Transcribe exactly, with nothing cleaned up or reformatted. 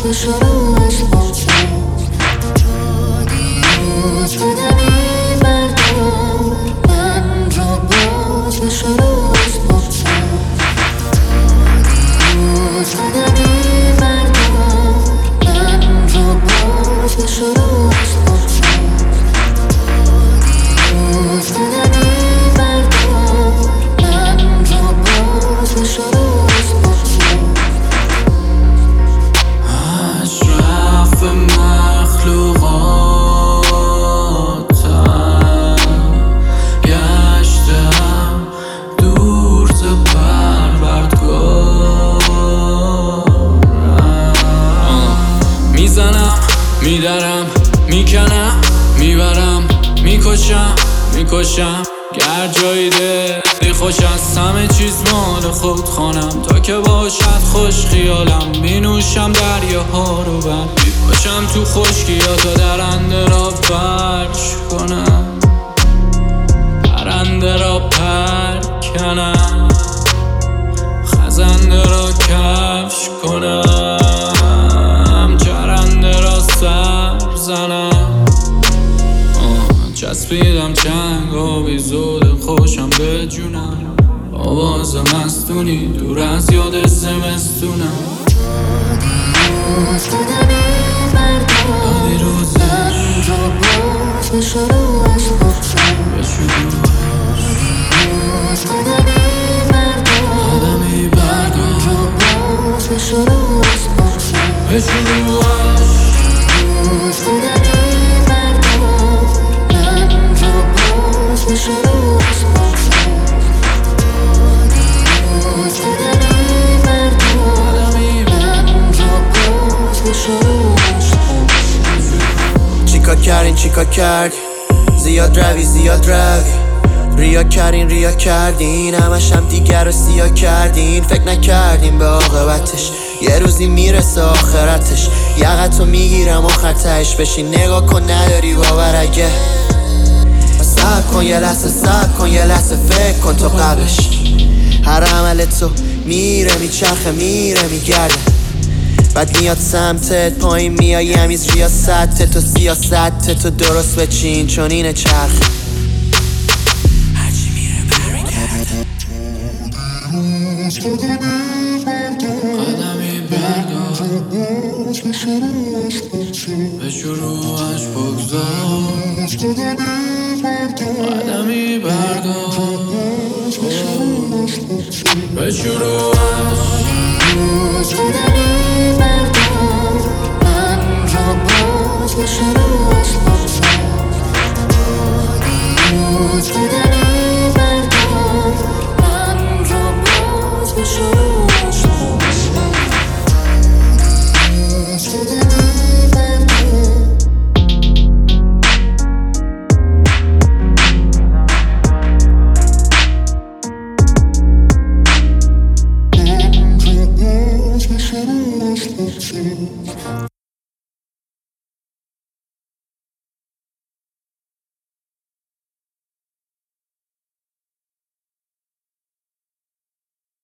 میدرم میکنم میبرم میکشم میکشم گر جایی دلی خوش از همه چیز مال خود خانم تا که باشد خوش خیالم بینوشم دریاها رو بر باشم تو خشکی یا تا درنده را برش کنم پرنده را پر کنم خزنده را کفش کنم چرنده را سر زنم چسبیدم چنگ آبی زود خوشم به جونم آواز مستونی دور از یاد زمستونم دادی روزش آدمی بردار به شروعش چیکار کردین چیکار کرد زیاد روی زیاد روی ریا کردین ریا کردین همش هم دیگر رو سیاه کردین فکر نکردین به عاقبتش یه روزی میرسه آخرتش یقتو میگیرم آخر تهش بشین نگاه کن نداری باور اگه صبر کن یه لحظه صبر کن یه لحظه فکر کن تو قبلش هر عمل تو میره میچرخه میره میگرده بعد میاد سمتت پایین میای همیز ریاست تو سیاست تو درست بچین چون اینه چرخه هرچی میره برمیگرده قدمی بردار به شروعش بگذار قدمی بردار به شروعش